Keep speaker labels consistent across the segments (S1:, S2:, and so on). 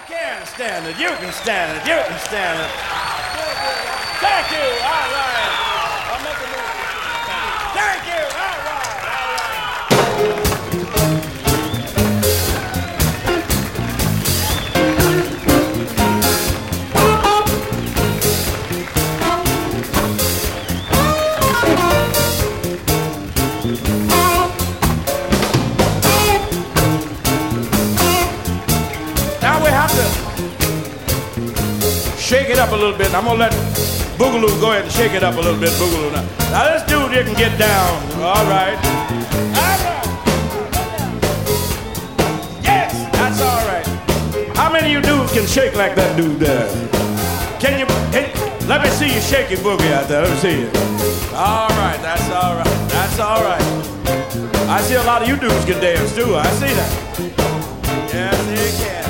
S1: can stand it. You can stand it. You can stand it. Thank you. All right. I'll make a move. Thank you. All right. All right. Now we have to shake it up a little bit. I'm gonna let Boogaloo go ahead and shake it up a little bit, Boogaloo. Now this dude here can get down. All right. All right. Yes, that's all right. How many of you dudes can shake like that dude there? Can you? Let me see you shake your boogie out there. Let me see you. All right, that's all right. That's all right. I see a lot of you dudes can dance too. I see that. Yes, they can.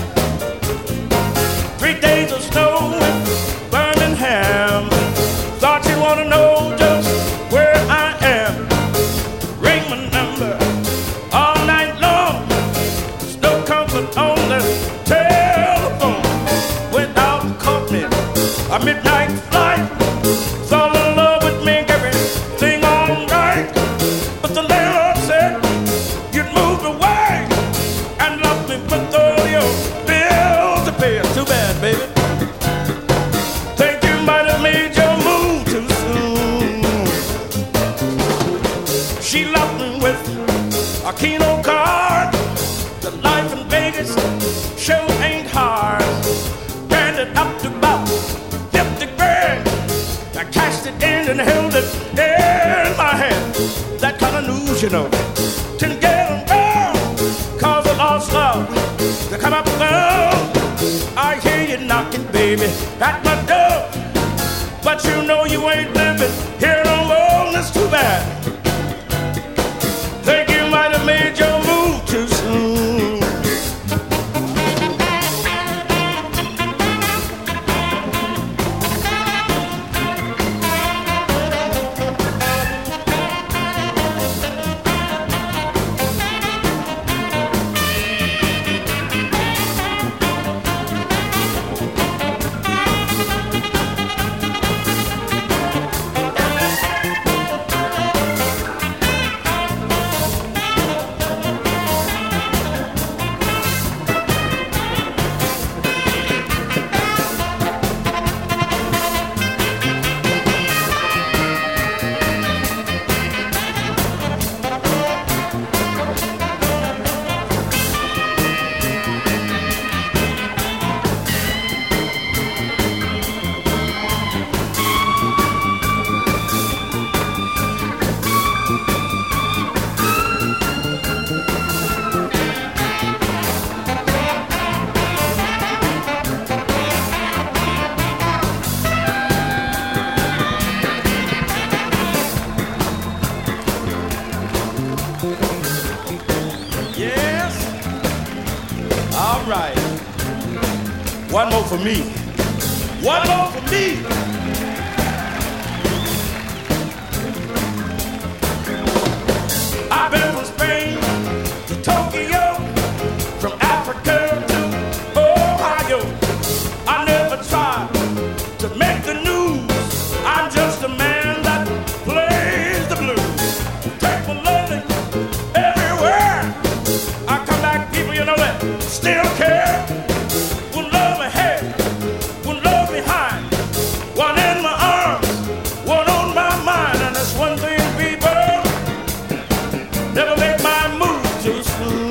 S1: 3 days of snow in Birmingham. Thought you'd want to know just where I am. Ring my number all night long. There's no comfort on the telephone. Without caught me a midnight flight. Fall in love with me, everything all right. But the landlord said you'd moved away and left me with all your bills to pay. Too bad, baby. Think you might have made your move too soon. She left me with a Keno card. The life in Vegas sure ain't hard. Branded up to about 50 grand. I cashed it in and held it in my hand. That kind of news, you know, can get around. Cause I lost love to come up down. I hear you knocking, baby, at my door. But you know you ain't living here no more. That's too bad. Think you might have made your move too soon. Yes. All right. One more for me. One more for me. I've been from Spain to Tokyo, from Africa to Ohio. I never tried to make the news. I'm just a man that plays the blues. Take my loving everywhere. I come back, people, you know that still care. One love ahead, one love behind. One in my arms, one on my mind. And that's one thing, people, never make my move too soon.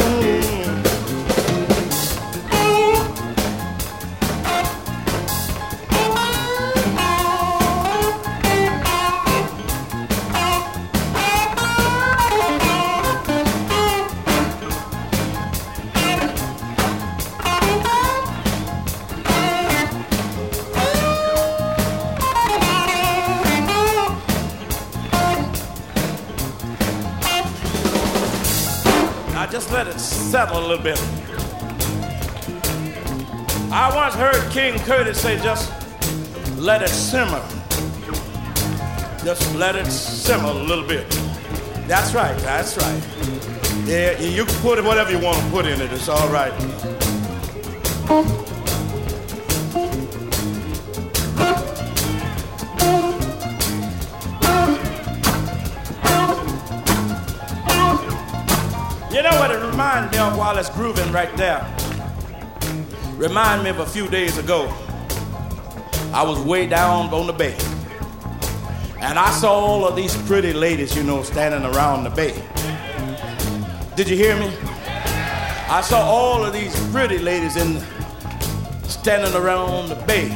S1: Now just let it settle a little bit. I once heard King Curtis say, just let it simmer. Just let it simmer a little bit. That's right, that's right. Yeah, you can put whatever you want to put in it, it's all right. while it's grooving right there, remind me of a few days ago. I was way down on the bay, and I saw all of these pretty ladies, you know, standing around the bay. Did you hear me? I saw all of these pretty ladies standing around the bay.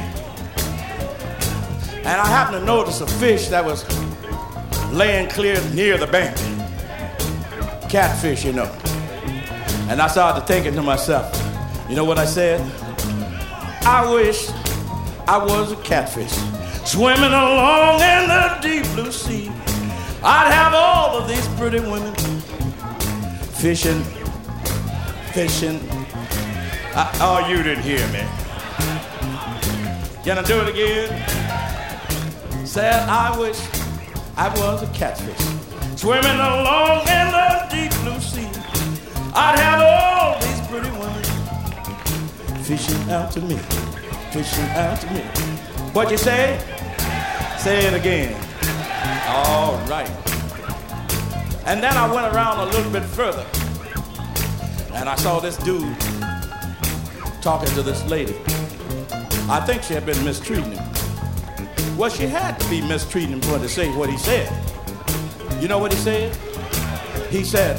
S1: And I happened to notice a fish that was laying clear near the bank. Catfish, you know. And I started thinking to myself, you know what I said? I wish I was a catfish swimming along in the deep blue sea. I'd have all of these pretty women fishing. Oh, you didn't hear me. Can I do it again? Said I wish I was a catfish swimming along in the deep blue sea. I'd have all these pretty women fishing out to me, fishing out to me. What you say? Say it again. All right. And then I went around a little bit further, and I saw this dude talking to this lady. I think she had been mistreating him. Well, she had to be mistreating him for to say what he said. You know what he said? He said,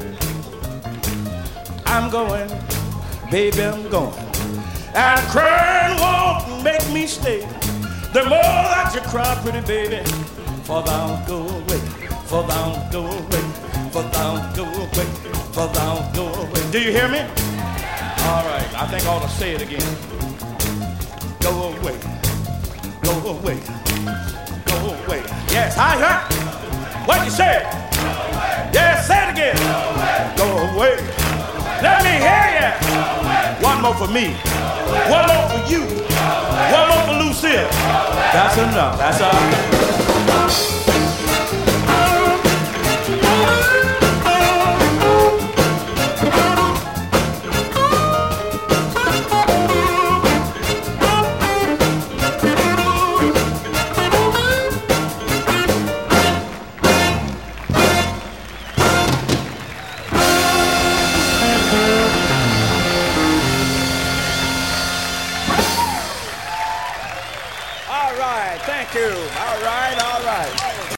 S1: I'm going, baby, I'm going, and crying won't make me stay. The more that you cry, pretty baby, for thou go away, for thou go away, for thou go away, for thou go away. Do you hear me? All right, I think I ought to say it again. Go away. Go away, go away. Yes, hi, huh? What you say? Yes, say it again. Go away. Let me hear you. One more for me. One more for you. One more for Lucille. That's enough. That's all. All right.